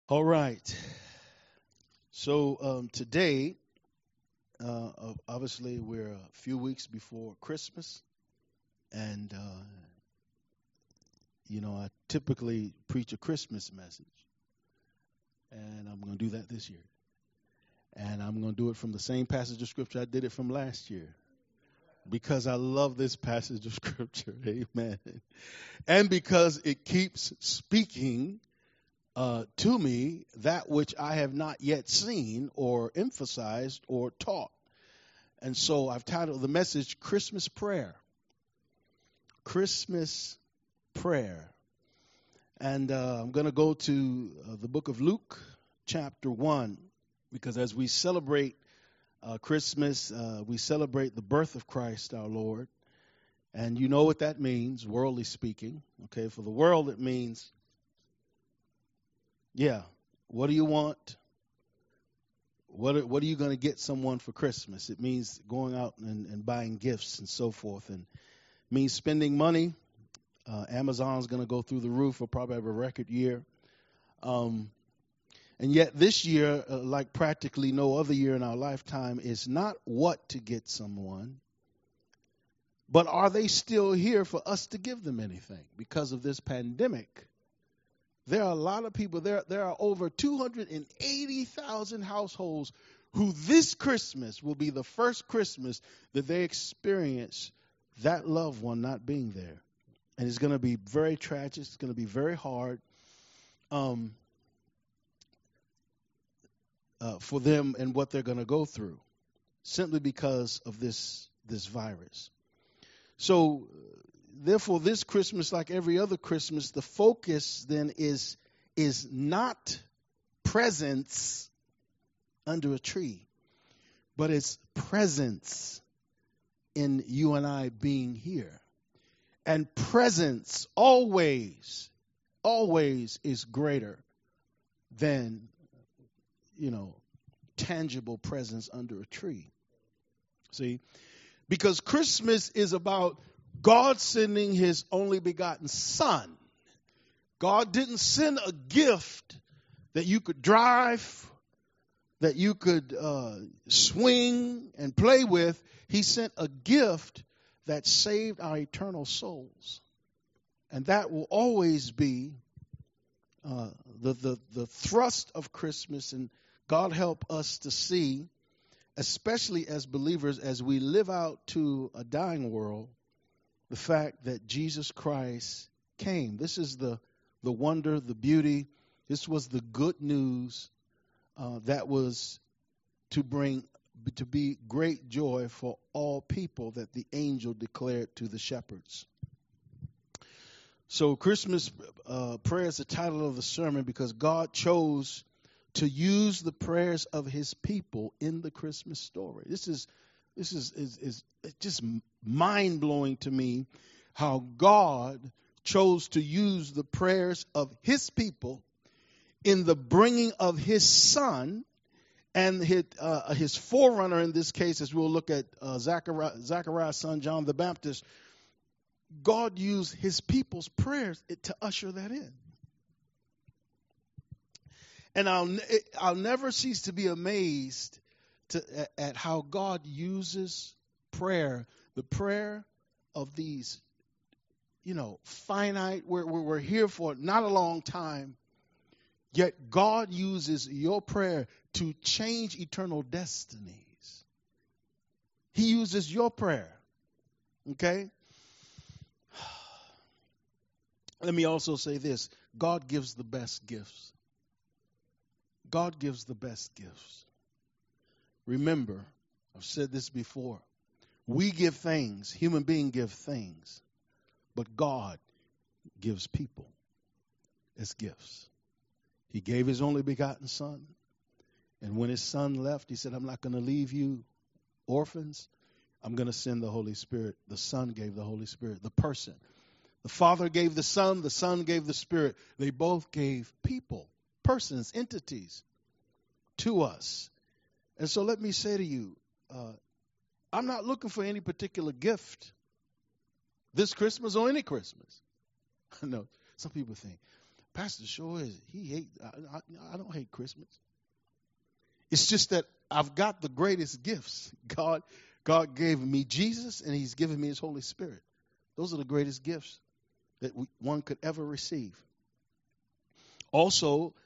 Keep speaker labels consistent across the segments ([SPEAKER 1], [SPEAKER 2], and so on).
[SPEAKER 1] All right. So today, obviously, we're a few weeks before Christmas, and I typically preach a Christmas message, and I'm going to do that this year, and I'm going to do it from the same passage of scripture I did it from last year, because I love this passage of scripture, Amen, and because it keeps speaking to me that which I have not yet seen or emphasized or taught. And so I've titled the message Christmas Prayer. Christmas Prayer. And I'm going to go to the book of Luke, chapter 1, because as we celebrate Christmas, we celebrate the birth of Christ our Lord. And you know what that means, worldly speaking. Okay, for the world it means, what do you want? What are you going to get someone for Christmas? It means going out and buying gifts and so forth, and means spending money. Amazon's going to go through the roof. We'll probably have a record year. And yet this year, like practically no other year in our lifetime, is not what to get someone, but are they still here for us to give them anything? Because of this pandemic, there are a lot of people, there are over 280,000 households who this Christmas will be the first Christmas that they experience that loved one not being there. And it's going to be very tragic. It's going to be very hard for them and what they're going to go through, simply because of this virus. So, therefore, this Christmas, like every other Christmas, the focus then is not presents under a tree, but it's presence in you and I being here. And presence always is greater than, tangible presence under a tree. See? Because Christmas is about God sending his only begotten son. God didn't send a gift that you could drive, that you could swing and play with. He sent a gift that saved our eternal souls. And that will always be the thrust of Christmas. And God help us to see, especially as believers, as we live out to a dying world, the fact that Jesus Christ came. This is the wonder, the beauty. This was the good news that was to be great joy for all people, that the angel declared to the shepherds. So Christmas prayer is the title of the sermon because God chose to use the prayers of his people in the Christmas story. This is just mind-blowing to me, how God chose to use the prayers of his people in the bringing of his son and his forerunner in this case, as we'll look at Zechariah's son, John the Baptist. God used his people's prayers to usher that in. And I'll never cease to be amazed at how God uses prayer, the prayer of these, finite, we're here for not a long time, yet God uses your prayer to change eternal destinies. He uses your prayer, okay? Let me also say this. God gives the best gifts. God gives the best gifts. Remember, I've said this before. We give things, human beings give things, but God gives people as gifts. He gave his only begotten son, and when his son left, he said, I'm not going to leave you orphans. I'm going to send the Holy Spirit. The Son gave the Holy Spirit, the person. The Father gave the Son gave the Spirit. They both gave people, persons, entities to us. And so let me say to you, I'm not looking for any particular gift this Christmas or any Christmas. I know some people think, Pastor Shore, I don't hate Christmas. It's just that I've got the greatest gifts. God gave me Jesus, and he's given me his Holy Spirit. Those are the greatest gifts that one could ever receive. Also,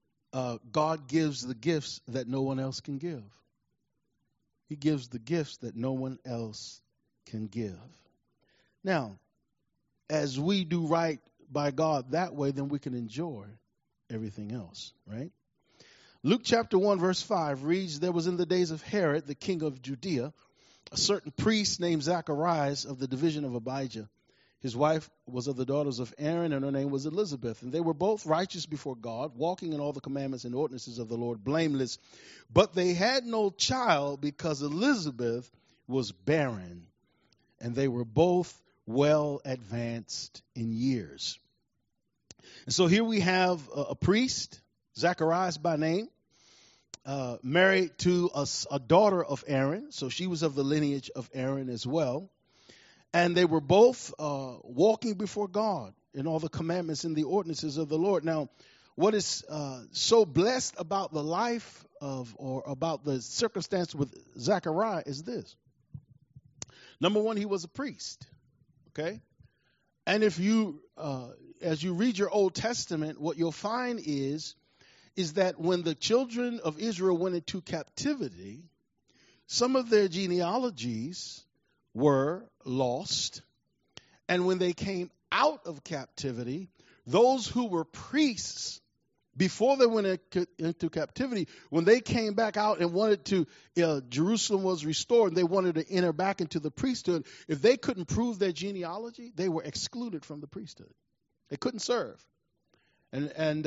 [SPEAKER 1] God gives the gifts that no one else can give. He gives the gifts that no one else can give. Now, as we do right by God that way, then we can enjoy everything else, right? Luke chapter 1, verse 5 reads, "There was in the days of Herod, the king of Judea, a certain priest named Zacharias of the division of Abijah. His wife was of the daughters of Aaron, and her name was Elizabeth. And they were both righteous before God, walking in all the commandments and ordinances of the Lord, blameless. But they had no child because Elizabeth was barren, and they were both well advanced in years." And so here we have a priest, Zacharias by name, married to a daughter of Aaron. So she was of the lineage of Aaron as well. And they were both walking before God in all the commandments and the ordinances of the Lord. Now, what is so blessed about the life of, or about the circumstance with Zechariah is this. Number one, he was a priest. Okay? And if you, as you read your Old Testament, what you'll find is that when the children of Israel went into captivity, some of their genealogies were lost. And when they came out of captivity, those who were priests before they went into captivity, when they came back out and wanted to, Jerusalem was restored, and they wanted to enter back into the priesthood, if they couldn't prove their genealogy, they were excluded from the priesthood. They couldn't serve. And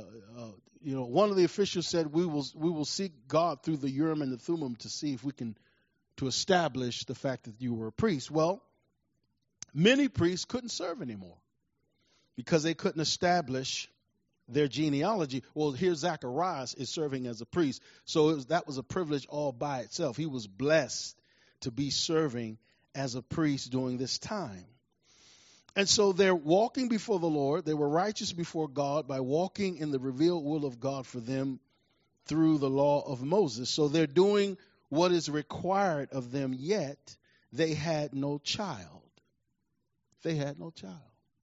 [SPEAKER 1] one of the officials said, we will seek God through the Urim and the Thummim to see if we can, to establish the fact that you were a priest. Well, many priests couldn't serve anymore because they couldn't establish their genealogy. Well, here Zacharias is serving as a priest. So that was a privilege all by itself. He was blessed to be serving as a priest during this time. And so they're walking before the Lord. They were righteous before God by walking in the revealed will of God for them through the law of Moses. So they're doing what is required of them, yet they had no child. They had no child.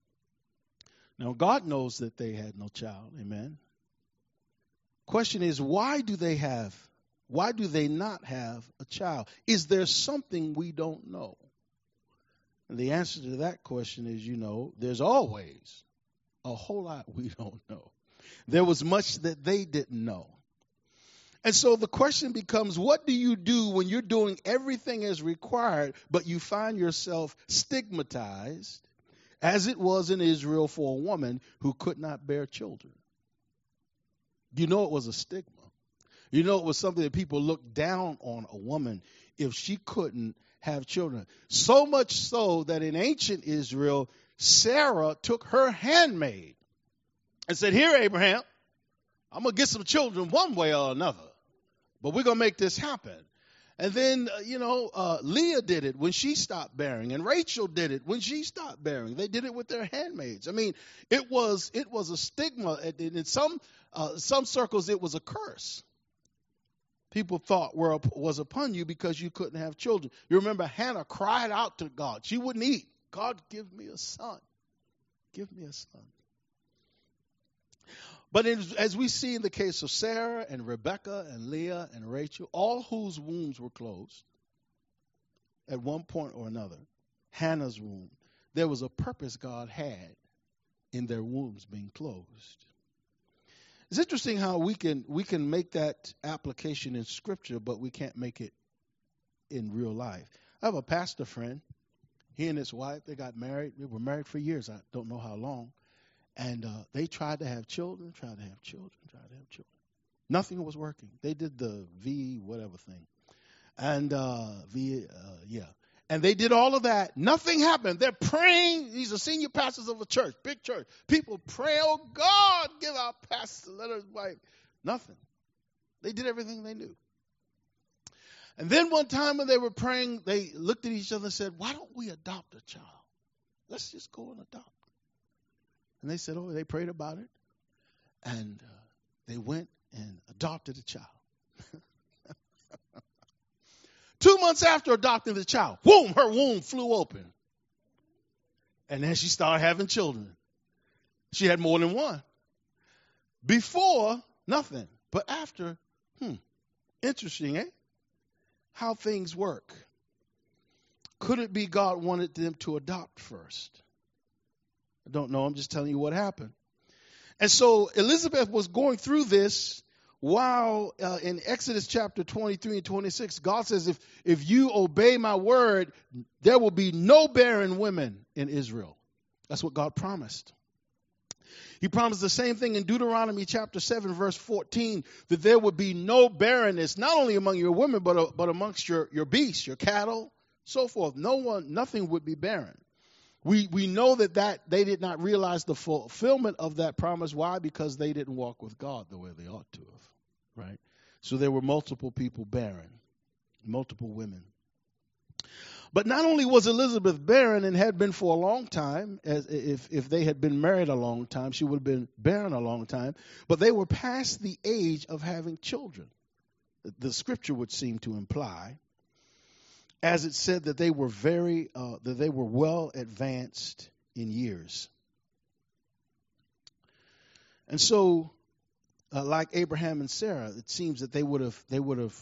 [SPEAKER 1] Now, God knows that they had no child. Amen. Question is, why do they not have a child? Is there something we don't know? And the answer to that question is, there's always a whole lot we don't know. There was much that they didn't know. And so the question becomes, what do you do when you're doing everything as required, but you find yourself stigmatized, as it was in Israel for a woman who could not bear children? It was a stigma. It was something that people looked down on a woman if she couldn't have children. So much so that in ancient Israel, Sarah took her handmaid and said, "Here, Abraham, I'm going to get some children one way or another, but we're going to make this happen." And then, Leah did it when she stopped bearing, and Rachel did it when she stopped bearing. They did it with their handmaids. I mean, it was a stigma. In some circles, it was a curse. People thought was upon you because you couldn't have children. You remember Hannah cried out to God. She wouldn't eat. "God, give me a son. Give me a son." But as we see in the case of Sarah and Rebekah and Leah and Rachel, all whose wombs were closed at one point or another, Hannah's womb, there was a purpose God had in their wombs being closed. It's interesting how we can make that application in Scripture, but we can't make it in real life. I have a pastor friend. He and his wife, they got married. They were married for years. I don't know how long. And they tried to have children. Nothing was working. They did the V whatever thing. And And they did all of that. Nothing happened. They're praying. These are senior pastors of a church, big church. People pray, "Oh God, give our pastor, let us wife." Nothing. They did everything they knew. And then one time when they were praying, they looked at each other and said, "Why don't we adopt a child? Let's just go and adopt." And they said, they prayed about it. And they went and adopted a child. 2 months after adopting the child, boom, her womb flew open. And then she started having children. She had more than one. Before, nothing. But after, interesting, eh? How things work. Could it be God wanted them to adopt first? I don't know. I'm just telling you what happened. And so Elizabeth was going through this while in Exodus chapter 23 and 26, God says, if you obey my word, there will be no barren women in Israel. That's what God promised. He promised the same thing in Deuteronomy chapter 7, verse 14, that there would be no barrenness, not only among your women, but amongst your beasts, your cattle, so forth. Nothing would be barren. We know that they did not realize the fulfillment of that promise. Why? Because they didn't walk with God the way they ought to have, right? So there were multiple people barren, multiple women. But not only was Elizabeth barren and had been for a long time, as if they had been married a long time, she would have been barren a long time, but they were past the age of having children. The scripture would seem to imply, as it said that they were well advanced in years. And so, like Abraham and Sarah, it seems that they would have,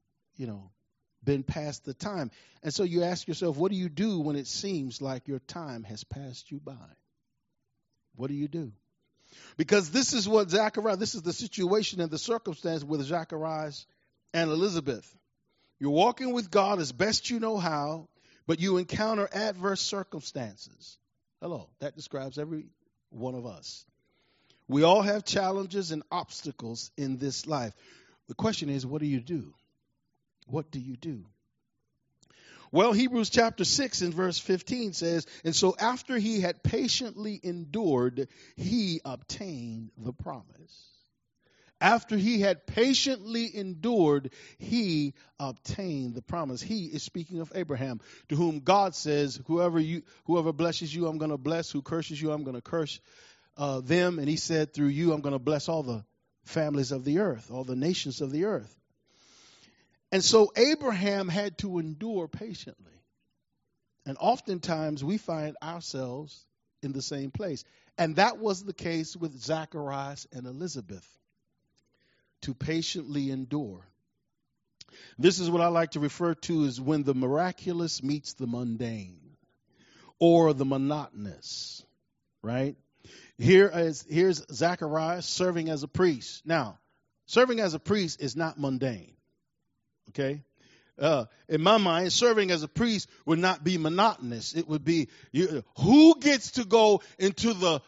[SPEAKER 1] been past the time. And so you ask yourself, what do you do when it seems like your time has passed you by? What do you do? Because this is the situation and the circumstance with Zacharias and Elizabeth. You're walking with God as best you know how, but you encounter adverse circumstances. Hello, that describes every one of us. We all have challenges and obstacles in this life. The question is, what do you do? What do you do? Well, Hebrews chapter 6 and verse 15 says, and so after he had patiently endured, he obtained the promise. After he had patiently endured, he obtained the promise. He is speaking of Abraham, to whom God says, whoever blesses you, I'm going to bless. Who curses you, I'm going to curse them. And he said, through you, I'm going to bless all the families of the earth, all the nations of the earth. And so Abraham had to endure patiently. And oftentimes we find ourselves in the same place. And that was the case with Zacharias and Elizabeth. To patiently endure. This is what I like to refer to as when the miraculous meets the mundane or the monotonous, right? Here's Zacharias serving as a priest. Now, serving as a priest is not mundane, okay? In my mind, serving as a priest would not be monotonous. It would be, who gets to go into the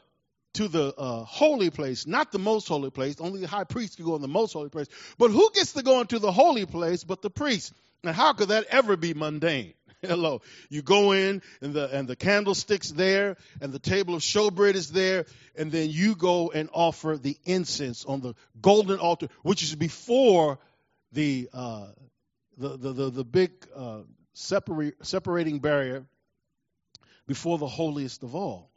[SPEAKER 1] holy place, not the most holy place. Only the high priest can go in the most holy place. But who gets to go into the holy place but the priest? And how could that ever be mundane? Hello. You go in and the candlestick's there and the table of showbread is there, and then you go and offer the incense on the golden altar, which is before the big separating barrier, before the holiest of all.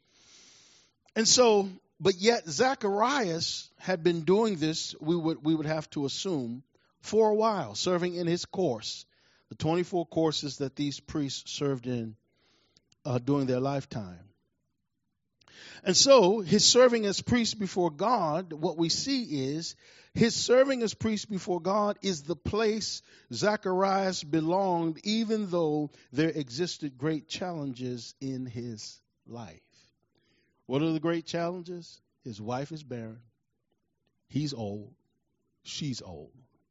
[SPEAKER 1] And so, but yet Zacharias had been doing this, we would have to assume, for a while, serving in his course, the 24 courses that these priests served in during their lifetime. And so, his serving as priest before God, what we see is, his serving as priest before God is the place Zacharias belonged, even though there existed great challenges in his life. What are the great challenges? His wife is barren. He's old. She's old.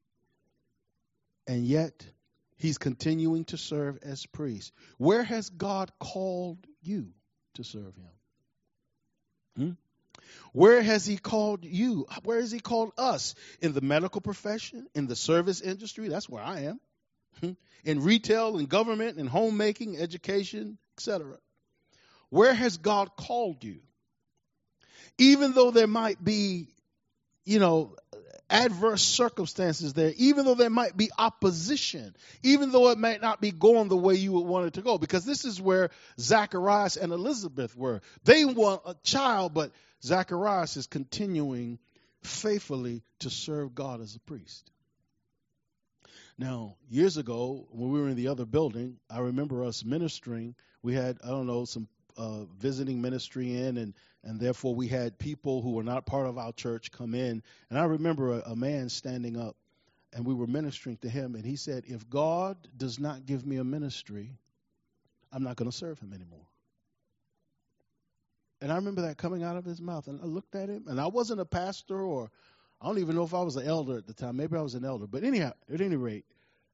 [SPEAKER 1] And yet, he's continuing to serve as priest. Where has God called you to serve him? Where has he called you? Where has he called us? In the medical profession? In the service industry? That's where I am. In retail, in government, in homemaking, education, etc. Where has God called you? Even though there might be, adverse circumstances there, even though there might be opposition, even though it might not be going the way you would want it to go, because this is where Zacharias and Elizabeth were. They want a child, but Zacharias is continuing faithfully to serve God as a priest. Now, years ago, when we were in the other building, I remember us ministering. We had, I don't know, some visiting ministry in, and therefore we had people who were not part of our church come in. And I remember a man standing up, and we were ministering to him, and he said, if God does not give me a ministry, I'm not going to serve him anymore. And I remember that coming out of his mouth, and I looked at him, and I wasn't a pastor, or I don't even know if I was an elder at the time. Maybe I was an elder. But anyhow, at any rate,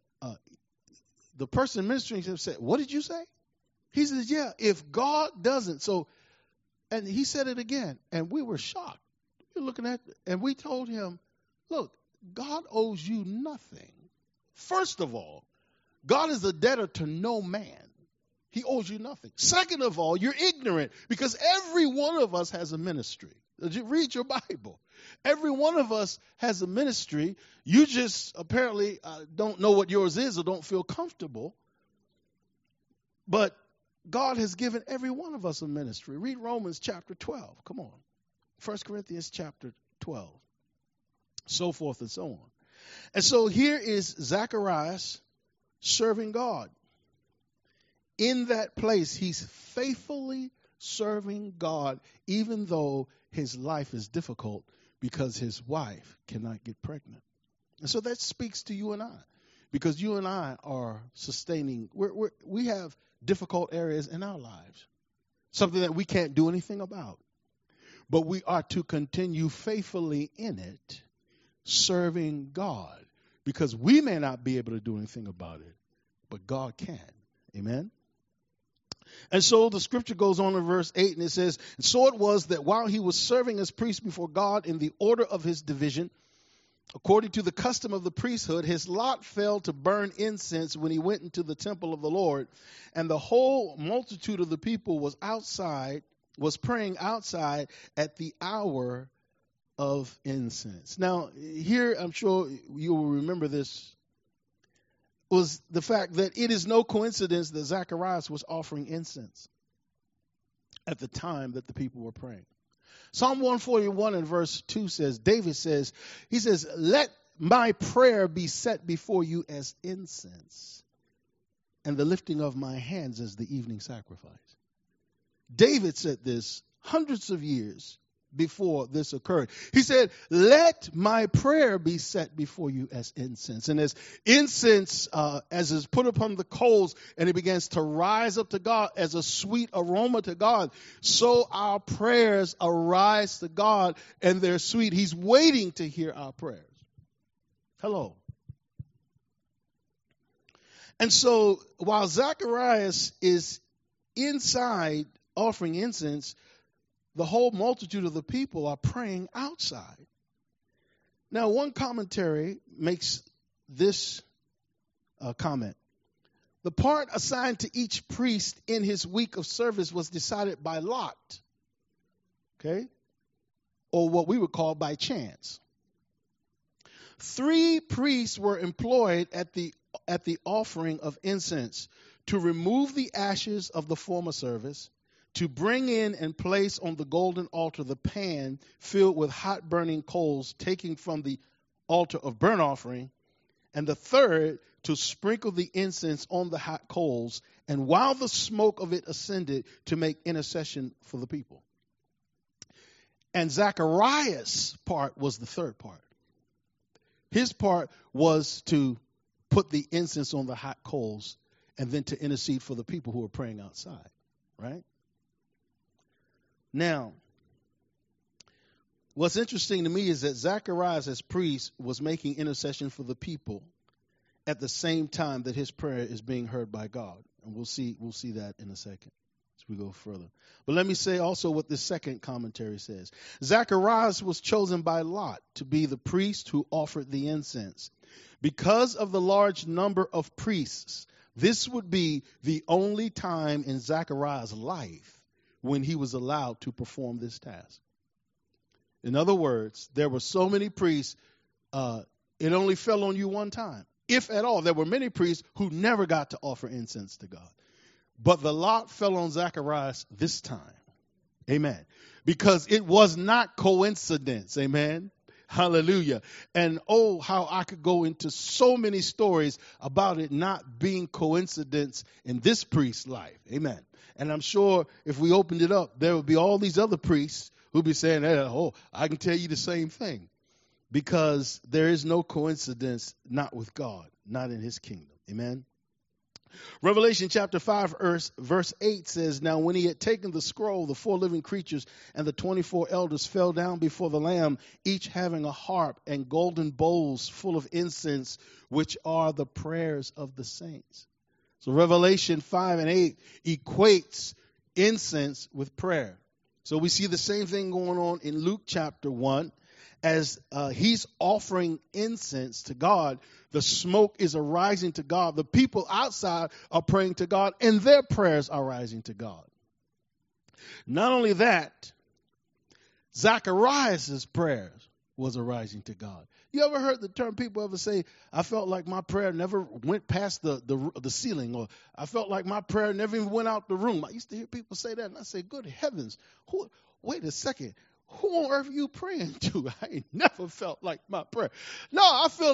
[SPEAKER 1] the person ministering to him said, what did you say? He says, yeah, if God doesn't. So, and he said it again, and we were shocked. We were looking at, and we told him, look, God owes you nothing. First of all, God is a debtor to no man. He owes you nothing. Second of all, you're ignorant because every one of us has a ministry. Read your Bible. Every one of us has a ministry. You just apparently don't know what yours is or don't feel comfortable. But God has given every one of us a ministry. Read Romans chapter 12. Come on. 1 Corinthians chapter 12. So forth and so on. And so here is Zacharias serving God. In that place, he's faithfully serving God, even though his life is difficult because his wife cannot get pregnant. And so that speaks to you and I, because you and I are sustaining, we have difficult areas in our lives, something that we can't do anything about. But we are to continue faithfully in it, serving God, because we may not be able to do anything about it, but God can. Amen? And so the scripture goes on in verse 8, and it says, and so it was that while he was serving as priest before God in the order of his division, according to the custom of the priesthood, his lot fell to burn incense when he went into the temple of the Lord. And the whole multitude of the people was praying outside at the hour of incense. Now, here, I'm sure you will remember this, was the fact that it is no coincidence that Zacharias was offering incense at the time that the people were praying. Psalm 141 and verse 2 says, David says, he says, let my prayer be set before you as incense, and the lifting of my hands as the evening sacrifice. David said this hundreds of years before this occurred. He said, let my prayer be set before you as incense. And as incense, as is put upon the coals and it begins to rise up to God as a sweet aroma to God, so our prayers arise to God and they're sweet. He's waiting to hear our prayers. Hello. And so while Zacharias is inside offering incense, the whole multitude of the people are praying outside. Now, one commentary makes this comment. The part assigned to each priest in his week of service was decided by lot, okay, or what we would call by chance. 3 priests were employed at the offering of incense to remove the ashes of the former service, to bring in and place on the golden altar the pan filled with hot burning coals taken from the altar of burnt offering, and the third to sprinkle the incense on the hot coals, and while the smoke of it ascended, to make intercession for the people. And Zacharias' part was the third part. His part was to put the incense on the hot coals and then to intercede for the people who were praying outside, right? Now, what's interesting to me is that Zacharias as priest was making intercession for the people at the same time that his prayer is being heard by God. And we'll see that in a second as we go further. But let me say also what this second commentary says. Zacharias was chosen by Lot to be the priest who offered the incense. Because of the large number of priests, this would be the only time in Zacharias' life when he was allowed to perform this task. In other words, there were so many priests, it only fell on you one time. If at all, there were many priests who never got to offer incense to God. But the lot fell on Zacharias this time. Amen. Because it was not coincidence. Amen. Hallelujah. And oh, how I could go into so many stories about it not being coincidence in this priest's life. Amen. And I'm sure if we opened it up, there would be all these other priests who'd be saying, hey, oh, I can tell you the same thing. Because there is no coincidence not with God, not in his kingdom. Amen. Revelation chapter 5, verse 8 says, now when he had taken the scroll, the 4 living creatures and the 24 elders fell down before the Lamb, each having a harp and golden bowls full of incense, which are the prayers of the saints. So Revelation 5 and 8 equates incense with prayer. So we see the same thing going on in Luke chapter 1. As he's offering incense to God, the smoke is arising to God. The people outside are praying to God, and their prayers are rising to God. Not only that, Zacharias' prayers was arising to God. You ever heard the term, people ever say, I felt like my prayer never went past the ceiling, or I felt like my prayer never even went out the room. I used to hear people say that, and I say, good heavens, wait a second. Who on earth are you praying to? I ain't never felt like my prayer. No, I feel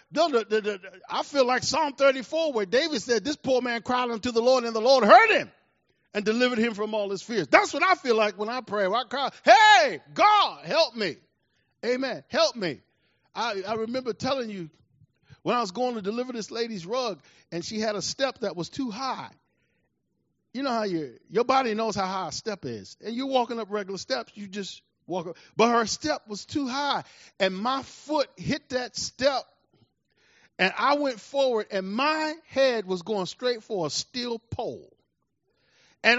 [SPEAKER 1] like Psalm 34, where David said, this poor man cried unto the Lord, and the Lord heard him and delivered him from all his fears. That's what I feel like when I pray. When I cry, hey, God, help me. Amen. Help me. I remember telling you when I was going to deliver this lady's rug, and she had a step that was too high. You know how your body knows how high a step is. And you're walking up regular steps, you just walk up. But her step was too high, and my foot hit that step, and I went forward, and my head was going straight for a steel pole. And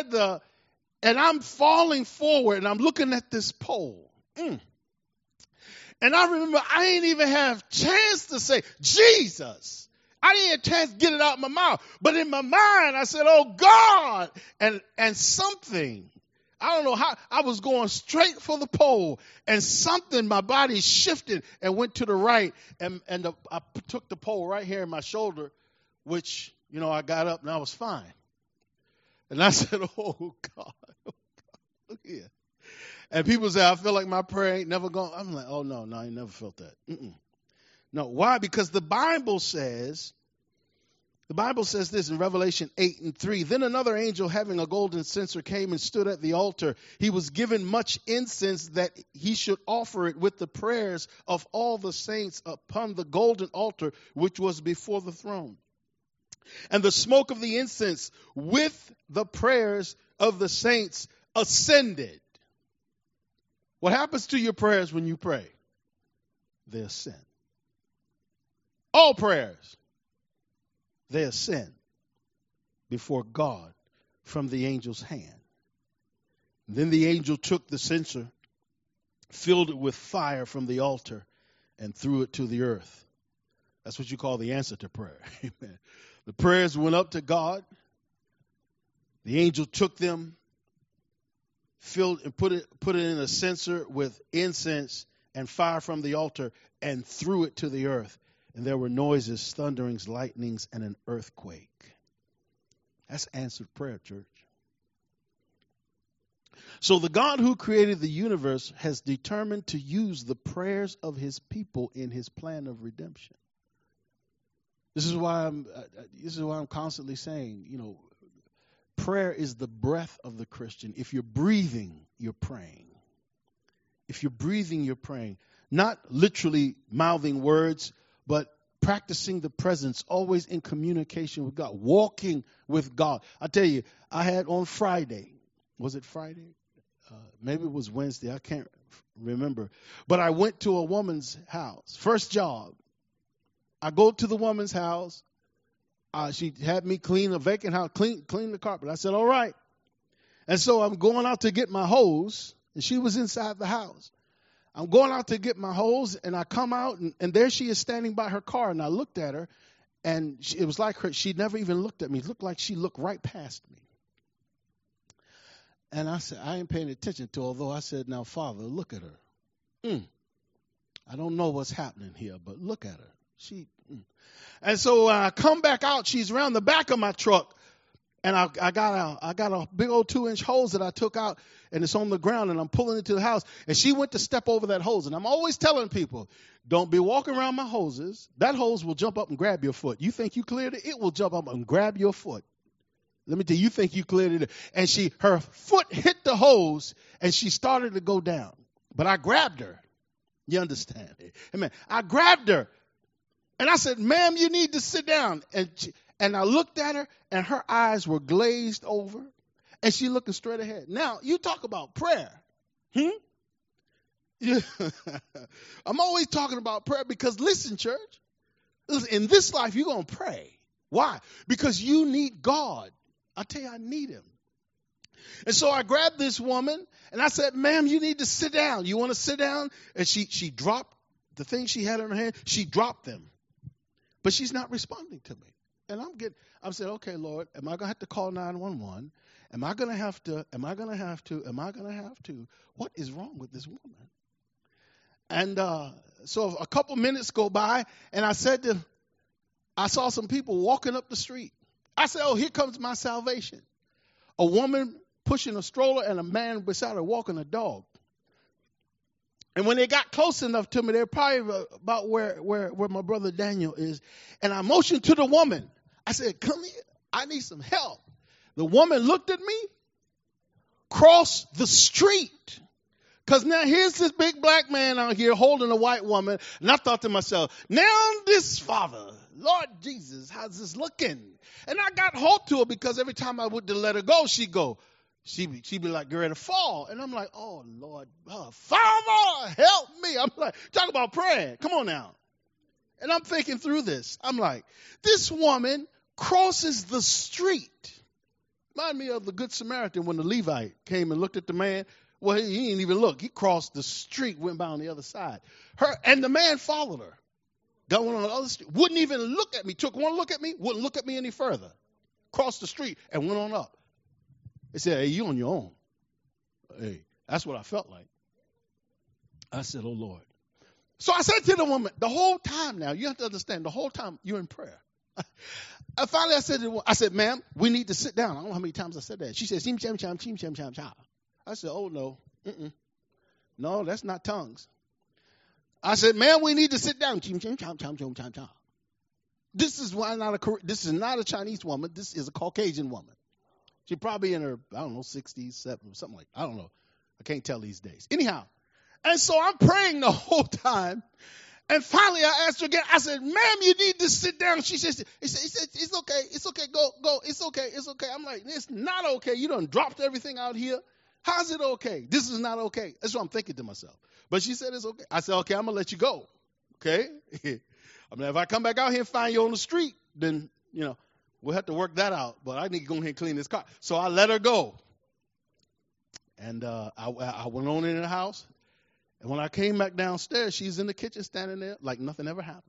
[SPEAKER 1] I'm falling forward, and I'm looking at this pole. And I remember I didn't even have chance to say, Jesus. I didn't have a chance to get it out of my mouth. But in my mind, I said, oh, God. And something, I don't know how, I was going straight for the pole. And something, my body shifted and went to the right. And I took the pole right here in my shoulder, which, I got up and I was fine. And I said, oh, God, look here. And people say, I feel like my prayer ain't never gone. I'm like, oh, no, I ain't never felt that. No, why? Because the Bible says this in Revelation 8:3. Then another angel having a golden censer came and stood at the altar. He was given much incense that he should offer it with the prayers of all the saints upon the golden altar which was before the throne. And the smoke of the incense with the prayers of the saints ascended. What happens to your prayers when you pray? They ascend. All prayers, they ascend before God from the angel's hand. Then the angel took the censer, filled it with fire from the altar, and threw it to the earth. That's what you call the answer to prayer. Amen. The prayers went up to God. The angel took them, filled and put it in a censer with incense and fire from the altar, and threw it to the earth. And there were noises, thunderings, lightnings, and an earthquake. That's answered prayer, church. So the God who created the universe has determined to use the prayers of his people in his plan of redemption. This is why I'm constantly saying, prayer is the breath of the Christian. If you're breathing, you're praying. If you're breathing, you're praying. Not literally mouthing words, but practicing the presence, always in communication with God, walking with God. I tell you, I had on Friday, was it Friday? Maybe it was Wednesday, I can't remember. But I went to a woman's house, first job. I go to the woman's house. She had me clean a vacant house, clean the carpet. I said, all right. And so I'm going out to get my hose, and she was inside the house. I'm going out to get my hose, and I come out, and there she is standing by her car, and I looked at her, and it was like she never even looked at me. It looked like she looked right past me. And I said, I ain't paying attention to her, although I said, now, Father, look at her. I don't know what's happening here, but look at her. And so when I come back out, she's around the back of my truck, And I got a big old 2-inch hose that I took out, and it's on the ground, and I'm pulling it to the house. And she went to step over that hose. And I'm always telling people, don't be walking around my hoses. That hose will jump up and grab your foot. You think you cleared it? It will jump up and grab your foot. Let me tell you, you think you cleared it. And her foot hit the hose, and she started to go down. But I grabbed her. You understand? Amen. I grabbed her. And I said, ma'am, you need to sit down. And I looked at her, and her eyes were glazed over, and she looking straight ahead. Now, you talk about prayer. Yeah. I'm always talking about prayer because, listen, church, in this life, you're going to pray. Why? Because you need God. I tell you, I need him. And so I grabbed this woman, and I said, ma'am, you need to sit down. You want to sit down? And she dropped the things she had in her hand. She dropped them. But she's not responding to me. And I'm saying, okay, Lord, am I going to have to call 911? Am I going to have to? What is wrong with this woman? And so a couple minutes go by, and I saw some people walking up the street. I said, oh, here comes my salvation. A woman pushing a stroller and a man beside her walking a dog. And when they got close enough to me, they're probably about where my brother Daniel is. And I motioned to the woman. I said, come here. I need some help. The woman looked at me, crossed the street. Because now here's this big black man out here holding a white woman. And I thought to myself, now this father, Lord Jesus, how's this looking? And I got hold to her because every time I would to let her go, she'd be like, get ready to fall. And I'm like, oh, Lord, Father, help me. I'm like, talk about prayer. Come on now. And I'm thinking through this. I'm like, this woman crosses the street. Remind me of the Good Samaritan when the Levite came and looked at the man. Well, he didn't even look. He crossed the street, went by on the other side. And the man followed her. Got one on the other street. Wouldn't even look at me. Took one look at me. Wouldn't look at me any further. Crossed the street and went on up. They said, hey, you on your own. Hey, that's what I felt like. I said, oh, Lord. So I said to the woman, the whole time now, you have to understand, the whole time you're in prayer. Finally, I said, ma'am, we need to sit down. I don't know how many times I said that. She said, chim, chim, chim, chim, chim, chim, chim. I said, oh, no. No, that's not tongues. I said, ma'am, we need to sit down. Chim, chim, chim, chim, chim, chim, chim. This is not a Chinese woman. This is a Caucasian woman. She probably in her, 60s, 70s, something like that. I don't know. I can't tell these days. Anyhow, and so I'm praying the whole time. And finally, I asked her again. I said, ma'am, you need to sit down. She said, it's okay. It's okay. Go. It's okay. It's okay. I'm like, it's not okay. You done dropped everything out here. How's it okay? This is not okay. That's what I'm thinking to myself. But she said, it's okay. I said, okay, I'm going to let you go. Okay? I mean, if I come back out here and find you on the street, then, we'll have to work that out. But I need to go ahead and clean this car. So I let her go. And I went on in the house. And when I came back downstairs, she's in the kitchen standing there like nothing ever happened.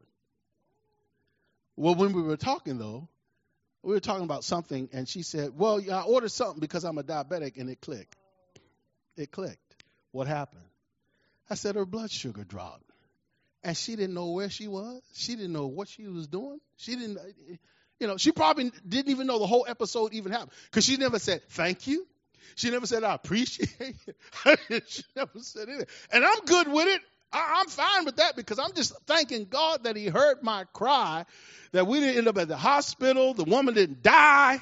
[SPEAKER 1] Well, when we were talking, though, we were talking about something. And she said, well, I ordered something because I'm a diabetic. And it clicked. It clicked. What happened? I said her blood sugar dropped. And she didn't know where she was. She didn't know what she was doing. She didn't, she probably didn't even know the whole episode even happened. Because she never said, thank you. She never said, I appreciate it. She never said anything. And I'm good with it. I'm fine with that because I'm just thanking God that he heard my cry, that we didn't end up at the hospital. The woman didn't die,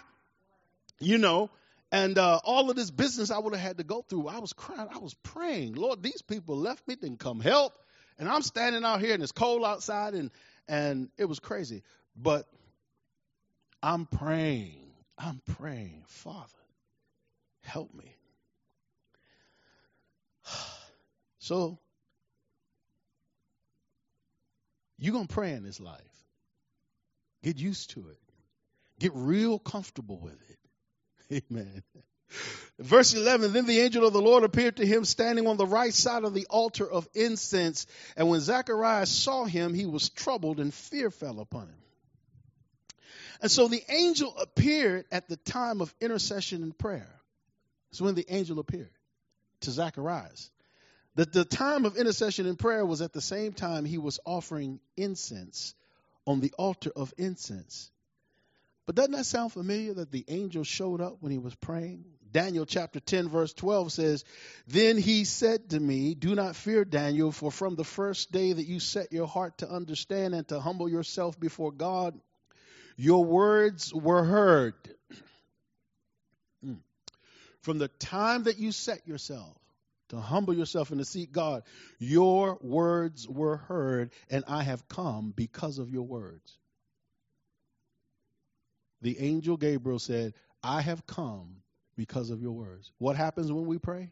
[SPEAKER 1] and all of this business I would have had to go through. I was crying. I was praying. Lord, these people left me, didn't come help. And I'm standing out here and it's cold outside and it was crazy. But I'm praying, Father, help me. So you're going to pray in this life. Get used to it. Get real comfortable with it. Amen. Verse 11, then the angel of the Lord appeared to him standing on the right side of the altar of incense. And when Zacharias saw him, he was troubled and fear fell upon him. And so the angel appeared at the time of intercession and prayer. That's when the angel appeared to Zacharias. The time of intercession and prayer was at the same time he was offering incense on the altar of incense. But doesn't that sound familiar that the angel showed up when he was praying? Daniel chapter 10 verse 12 says, "Then he said to me, do not fear, Daniel, for from the first day that you set your heart to understand and to humble yourself before God, your words were heard." From the time that you set yourself to humble yourself and to seek God, your words were heard, and I have come because of your words. The angel Gabriel said, I have come because of your words. What happens when we pray?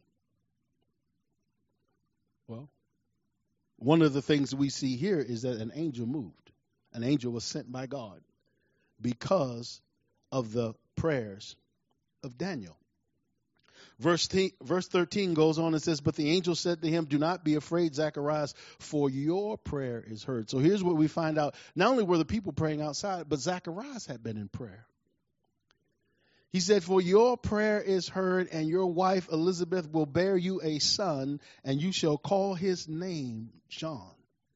[SPEAKER 1] Well, one of the things we see here is that an angel moved. An angel was sent by God because of the prayers of Daniel. Verse 13 goes on and says, "But the angel said to him, do not be afraid, Zacharias, for your prayer is heard." So here's what we find out. Not only were the people praying outside, but Zacharias had been in prayer. He said, "For your prayer is heard, and your wife Elizabeth will bear you a son, and you shall call his name John."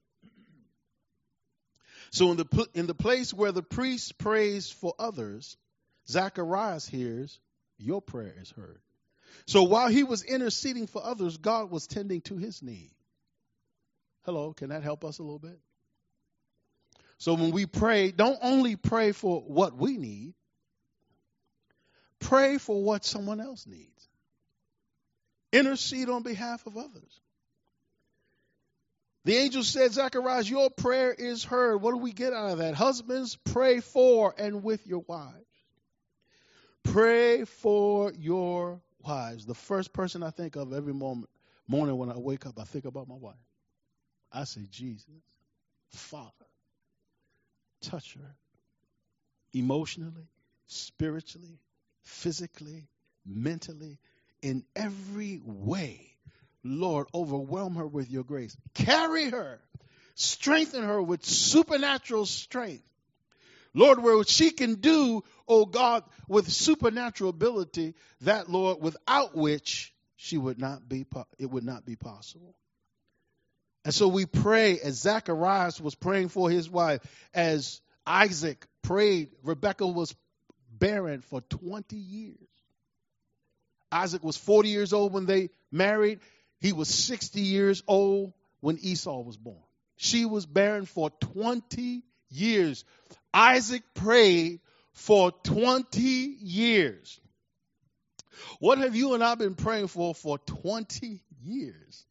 [SPEAKER 1] So in the place where the priest prays for others, Zacharias hears, your prayer is heard. So while he was interceding for others, God was tending to his need. Hello, can that help us a little bit? So when we pray, don't only pray for what we need, pray for what someone else needs. Intercede on behalf of others. The angel said, Zacharias, your prayer is heard. What do we get out of that? Husbands, pray for and with your wives. Pray for your wives. The first person I think of every morning when I wake up, I think about my wife. I say, Jesus, Father, touch her emotionally, spiritually, physically, mentally, in every way. Lord, overwhelm her with your grace. Carry her. Strengthen her with supernatural strength. Lord, where she can do, oh God, with supernatural ability, that, Lord, without which it would not be possible. And so we pray as Zacharias was praying for his wife, as Isaac prayed. Rebekah was barren for 20 years. Isaac was 40 years old when they married. He was 60 years old when Esau was born. She was barren for 20 years. Isaac prayed for 20 years. What have you and I been praying for 20 years?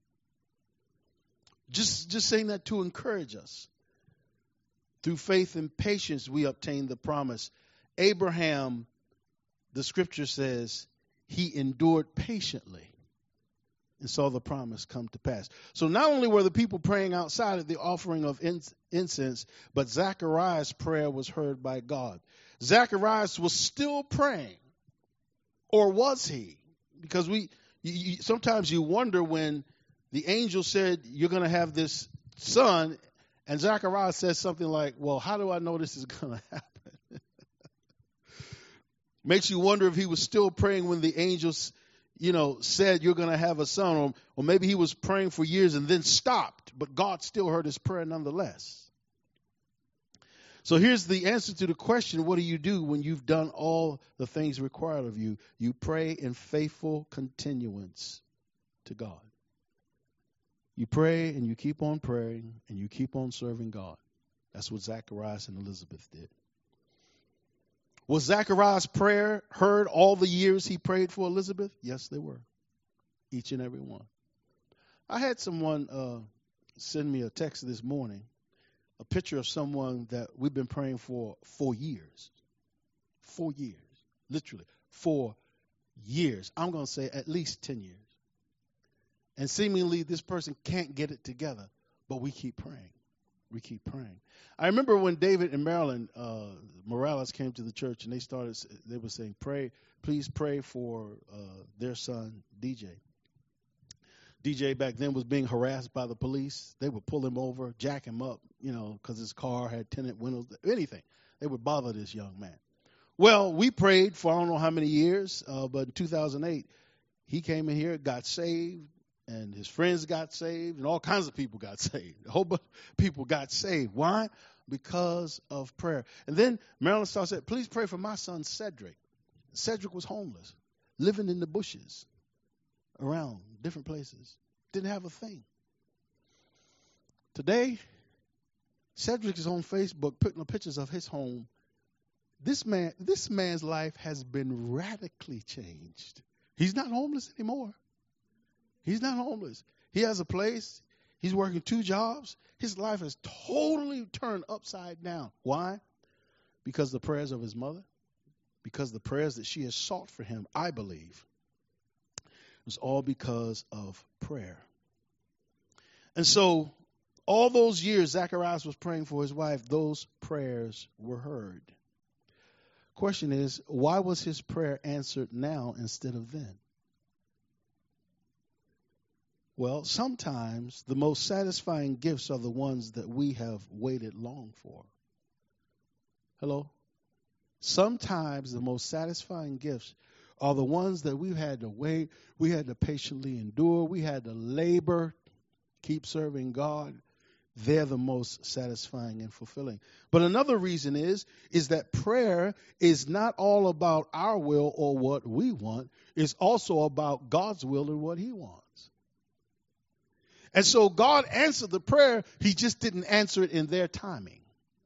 [SPEAKER 1] Just saying that to encourage us. Through faith and patience, we obtain the promise. Abraham, the scripture says, he endured patiently and saw the promise come to pass. So not only were the people praying outside at the offering of incense, but Zacharias' prayer was heard by God. Zacharias was still praying, or was he? Because sometimes you wonder when the angel said, you're going to have this son, and Zacharias says something like, well, how do I know this is going to happen? Makes you wonder if he was still praying when the angels said you're going to have a son, or maybe he was praying for years and then stopped, but God still heard his prayer nonetheless. So here's the answer to the question, what do you do when you've done all the things required of you? You pray in faithful continuance to God. You pray and you keep on praying and you keep on serving God. That's what Zacharias and Elizabeth did. Was Zacharias' prayer heard all the years he prayed for Elizabeth? Yes, they were. Each and every one. I had someone send me a text this morning, a picture of someone that we've been praying for 4 years. 4 years. Literally, 4 years. I'm going to say at least 10 years. And seemingly this person can't get it together, but we keep praying. We keep praying. I remember when David and Marilyn Morales came to the church and they were saying, please pray for their son, DJ. DJ back then was being harassed by the police. They would pull him over, jack him up, because his car had tinted windows, anything. They would bother this young man. Well, we prayed for I don't know how many years, but in 2008, he came in here, got saved, and his friends got saved, and all kinds of people got saved. A whole bunch of people got saved. Why? Because of prayer. And then Marilyn Starr said, please pray for my son Cedric. Cedric was homeless, living in the bushes around different places. Didn't have a thing. Today, Cedric is on Facebook putting up pictures of his home. This man's life has been radically changed. He's not homeless anymore. He's not homeless. He has a place. He's working 2 jobs. His life is totally turned upside down. Why? Because the prayers of his mother, because the prayers that she has sought for him, I believe. It was all because of prayer. And so, all those years Zacharias was praying for his wife, those prayers were heard. Question is, why was his prayer answered now instead of then? Well, sometimes the most satisfying gifts are the ones that we have waited long for. Hello? Sometimes the most satisfying gifts are the ones that we've had to wait, we had to patiently endure, we had to labor, keep serving God. They're the most satisfying and fulfilling. But another reason is that prayer is not all about our will or what we want. It's also about God's will and what he wants. And so God answered the prayer. He just didn't answer it in their timing.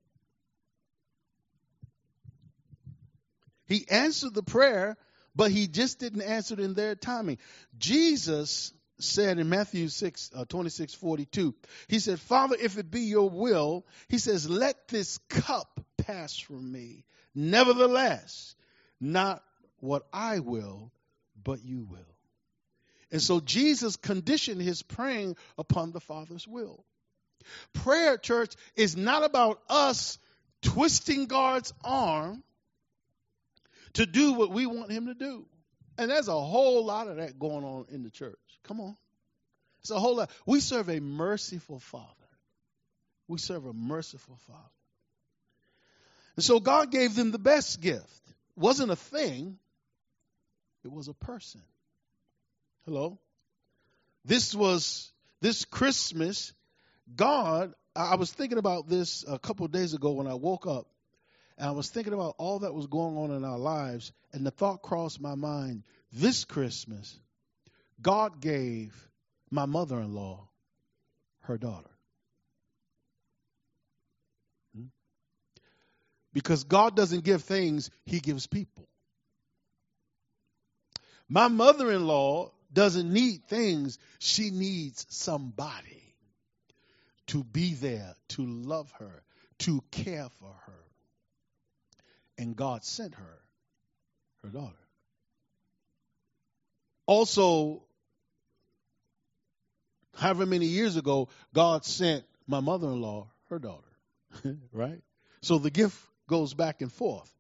[SPEAKER 1] He answered the prayer, but he just didn't answer it in their timing. Jesus said in Matthew 26:42, he said, Father, if it be your will, he says, let this cup pass from me. Nevertheless, not what I will, but you will. And so Jesus conditioned his praying upon the Father's will. Prayer, church, is not about us twisting God's arm to do what we want him to do. And there's a whole lot of that going on in the church. Come on. It's a whole lot. We serve a merciful Father. We serve a merciful Father. And so God gave them the best gift. It wasn't a thing. It was a person. Hello? This Christmas, God, I was thinking about this a couple of days ago when I woke up, and I was thinking about all that was going on in our lives, and the thought crossed my mind, this Christmas, God gave my mother-in-law her daughter. Because God doesn't give things, he gives people. My mother-in-law doesn't need things. She needs somebody to be there, to love her, to care for her. And God sent her daughter. Also, however many years ago, God sent my mother-in-law her daughter. Right? So the gift goes back and forth.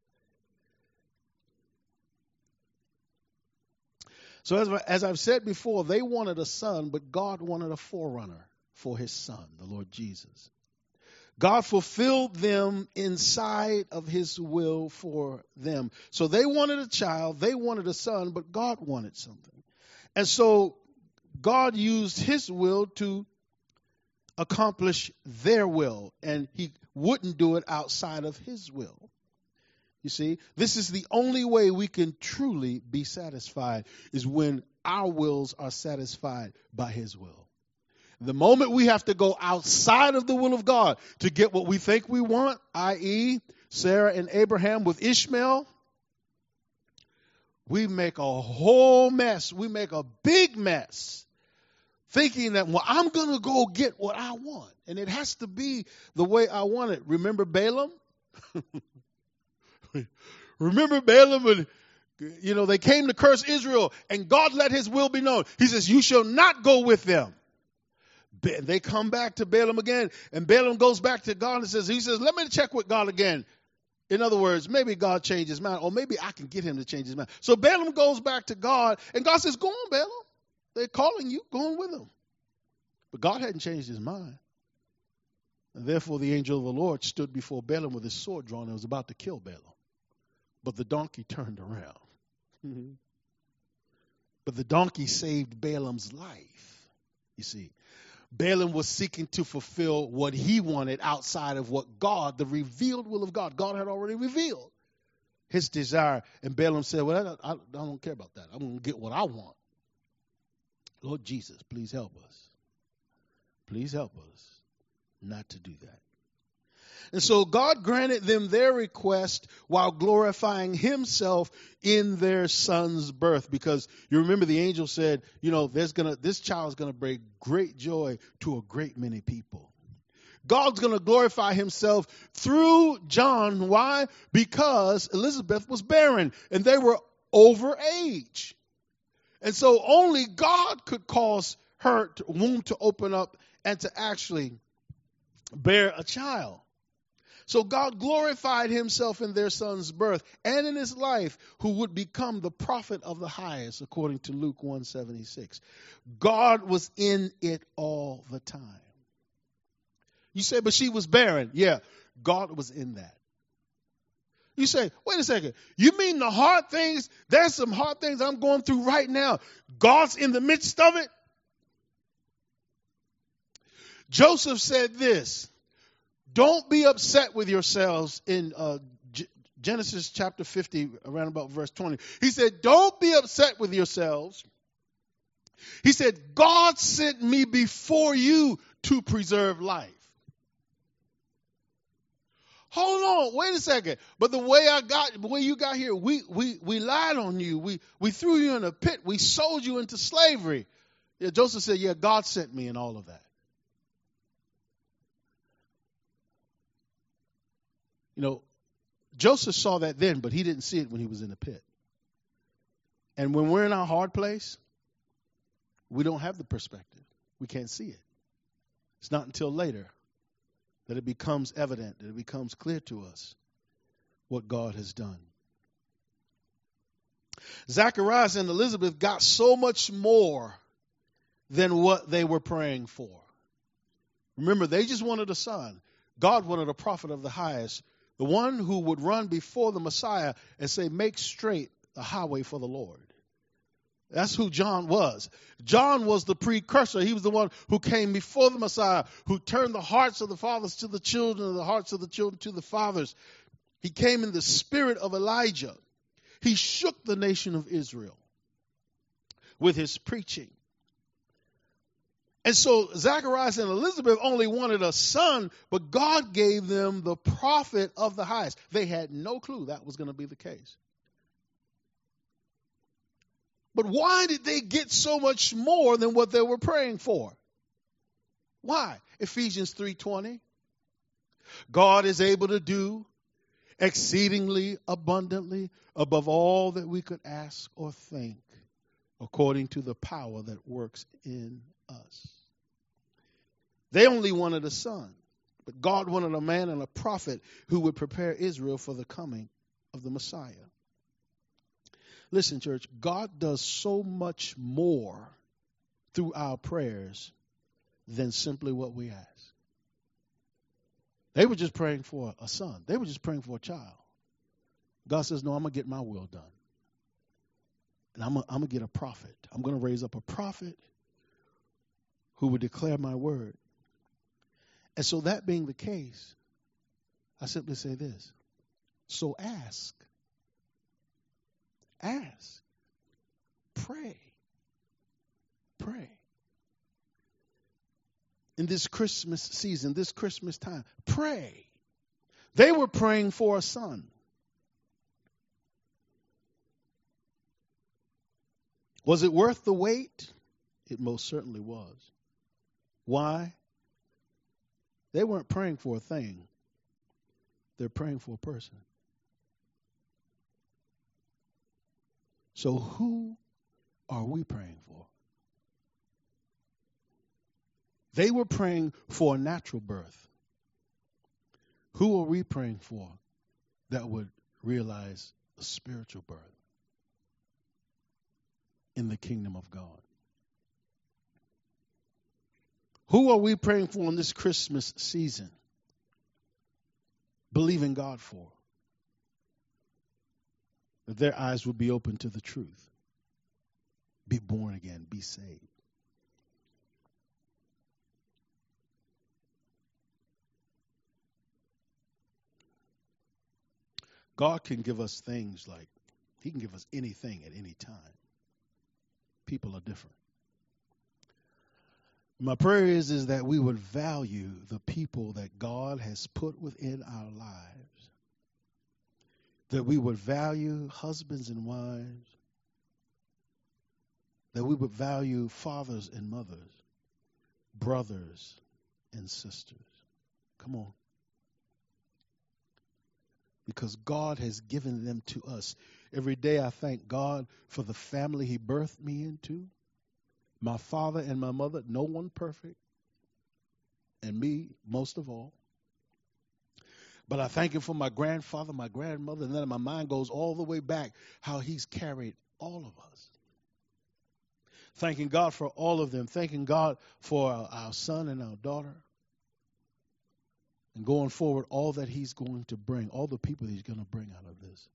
[SPEAKER 1] So as I've said before, they wanted a son, but God wanted a forerunner for his son, the Lord Jesus. God fulfilled them inside of his will for them. So they wanted a child, they wanted a son, but God wanted something. And so God used his will to accomplish their will, and he wouldn't do it outside of his will. You see, this is the only way we can truly be satisfied, is when our wills are satisfied by his will. The moment we have to go outside of the will of God to get what we think we want, i.e., Sarah and Abraham with Ishmael, we make a whole mess. We make a big mess, thinking that, well, I'm going to go get what I want, and it has to be the way I want it. Remember Balaam? Remember Balaam when, they came to curse Israel and God let his will be known. He says, you shall not go with them. They come back to Balaam again, and Balaam goes back to God and says, let me check with God again. In other words, maybe God changed his mind, or maybe I can get him to change his mind. So Balaam goes back to God, and God says, go on, Balaam. They're calling you. Go on with them. But God hadn't changed his mind. And therefore, the angel of the Lord stood before Balaam with his sword drawn and was about to kill Balaam. But the donkey turned around. But the donkey saved Balaam's life. you see. Balaam was seeking to fulfill what he wanted outside of what God, the revealed will of God, God had already revealed his desire. And Balaam said, well, I don't care about that. I'm going to get what I want. Lord Jesus, please help us. Please help us not to do that. And so God granted them their request while glorifying himself in their son's birth. Because you remember the angel said, this child is going to bring great joy to a great many people. God's going to glorify himself through John. Why? Because Elizabeth was barren and they were over age. And so only God could cause her womb to open up and to actually bear a child. So God glorified himself in their son's birth and in his life, who would become the prophet of the highest, according to Luke 1:76. God was in it all the time. You say, but she was barren. Yeah, God was in that. You say, wait a second. You mean the hard things? There's some hard things I'm going through right now. God's in the midst of it. Joseph said this. Don't be upset with yourselves in Genesis chapter 50, around about verse 20. He said, don't be upset with yourselves. He said, God sent me before you to preserve life. Hold on, wait a second. But the way you got here, we lied on you. We threw you in a pit. We sold you into slavery. Yeah, Joseph said, yeah, God sent me in all of that. Joseph saw that then, but he didn't see it when he was in the pit. And when we're in our hard place, we don't have the perspective. We can't see it. It's not until later that it becomes evident, that it becomes clear to us what God has done. Zacharias and Elizabeth got so much more than what they were praying for. Remember, they just wanted a son. God wanted a prophet of the highest, the one who would run before the Messiah and say, make straight the highway for the Lord. That's who John was. John was the precursor. He was the one who came before the Messiah, who turned the hearts of the fathers to the children and the hearts of the children to the fathers. He came in the spirit of Elijah. He shook the nation of Israel with his preaching. And so Zacharias and Elizabeth only wanted a son, but God gave them the prophet of the highest. They had no clue that was going to be the case. But why did they get so much more than what they were praying for? Why? Ephesians 3:20. God is able to do exceedingly abundantly above all that we could ask or think, according to the power that works in us. They only wanted a son, but God wanted a man and a prophet who would prepare Israel for the coming of the Messiah. Listen, church, God does so much more through our prayers than simply what we ask. They were just praying for a son. They were just praying for a child. God says, no, I'm going to get my will done. And I'm going to get a prophet. I'm going to raise up a prophet who would declare my word. And so that being the case, I simply say this. So ask. Ask. Pray. Pray. In this Christmas season, this Christmas time, pray. They were praying for a son. Was it worth the wait? It most certainly was. Why? They weren't praying for a thing. They're praying for a person. So who are we praying for? They were praying for a natural birth. Who are we praying for that would realize a spiritual birth in the kingdom of God? Who are we praying for in this Christmas season? Believing God for. That their eyes will be open to the truth. Be born again. Be saved. God can give us things like he can give us anything at any time. People are different. My prayer is that we would value the people that God has put within our lives. That we would value husbands and wives. That we would value fathers and mothers, brothers and sisters. Come on. Because God has given them to us. Every day I thank God for the family he birthed me into. My father and my mother, no one perfect. And me, most of all. But I thank him for my grandfather, my grandmother, and then my mind goes all the way back how he's carried all of us. Thanking God for all of them. Thanking God for our son and our daughter. And going forward, all that he's going to bring, all the people he's going to bring out of this.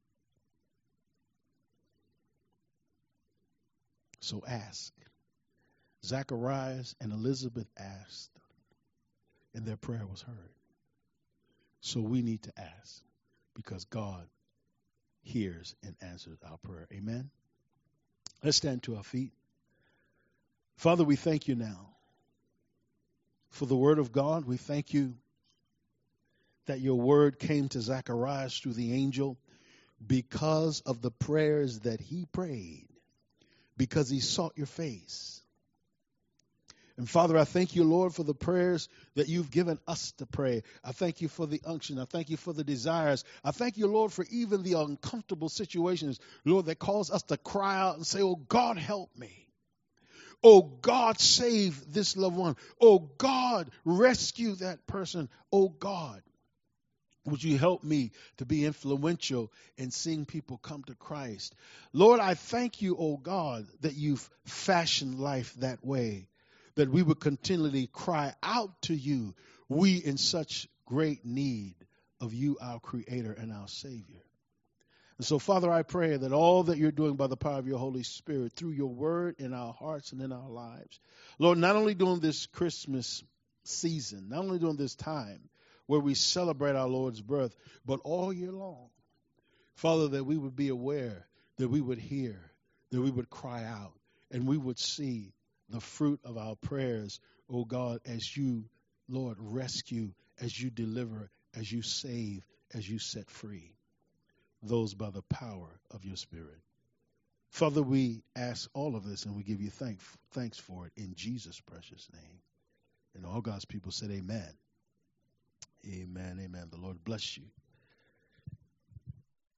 [SPEAKER 1] So ask. Zacharias and Elizabeth asked, and their prayer was heard. So we need to ask, because God hears and answers our prayer. Amen? Let's stand to our feet. Father, we thank you now for the word of God. We thank you that your word came to Zacharias through the angel because of the prayers that he prayed, because he sought your face. And Father, I thank you, Lord, for the prayers that you've given us to pray. I thank you for the unction. I thank you for the desires. I thank you, Lord, for even the uncomfortable situations, Lord, that cause us to cry out and say, oh, God, help me. Oh, God, save this loved one. Oh, God, rescue that person. Oh, God, would you help me to be influential in seeing people come to Christ? Lord, I thank you, oh God, that you've fashioned life that way, that we would continually cry out to you, we in such great need of you, our Creator and our Savior. And so, Father, I pray that all that you're doing by the power of your Holy Spirit, through your word in our hearts and in our lives, Lord, not only during this Christmas season, not only during this time where we celebrate our Lord's birth, but all year long, Father, that we would be aware, that we would hear, that we would cry out, and we would see the fruit of our prayers, oh God, as you, Lord, rescue, as you deliver, as you save, as you set free those by the power of your Spirit. Father, we ask all of this and we give you thanks for it in Jesus' precious name. And all God's people said amen. Amen, amen. The Lord bless you.